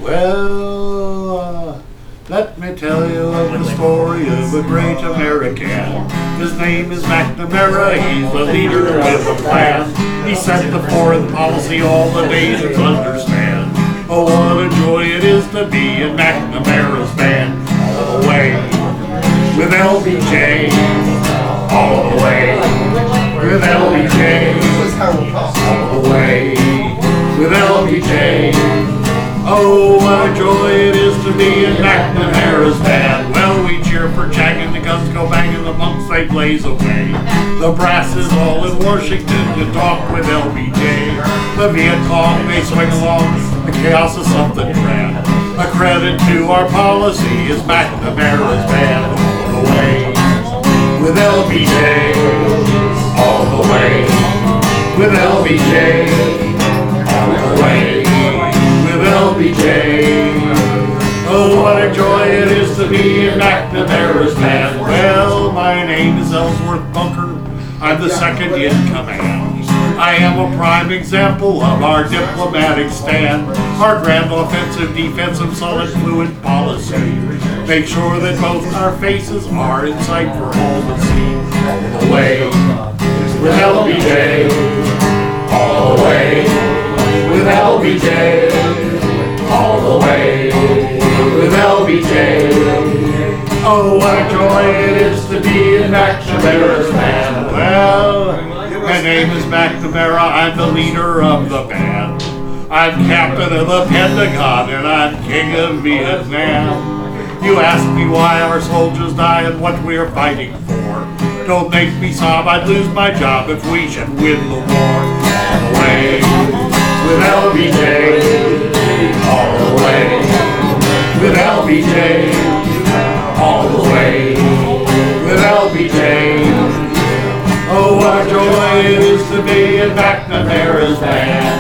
Well, let me tell you of the story of a great American. His name is McNamara, he's the leader with a plan. He set the foreign policy all the nations understand. Oh, what a joy it is to be in McNamara's band. All the way with LBJ, all the way with LBJ, all the way with LBJ. Oh, what a joy it is to be in McNamara's band. Well, we cheer for Jack and the guns go banging, the monks they blaze away. The brass is all in Washington to talk with LBJ. The Viet Cong, they swing along, the chaos is something grand. A credit to our policy is McNamara's band. All the way with LBJ, all the way with LBJ, all the way with LBJ. Oh, what a joy it is to be in McNamara's band. Well, my name is Ellsworth Bunker. I'm the second in command. I am a prime example of our diplomatic stand. Our grand offensive, defensive, solid, fluid policy. Make sure that both our faces are in sight for all to see. All the way with LBJ. All the way with LBJ. All the way with LBJ. Oh, what a joy it is to be in McNamara's band. Well, my name is McNamara, I'm the leader of the band. I'm captain of the Pentagon and I'm king of Vietnam. You ask me why our soldiers die and what we're fighting for. Don't make me sob, I'd lose my job if we should win the war. All the way with LBJ. All the way with LBJ. All the way with LBJ. Oh, what a joy it is to be in McNamara's band.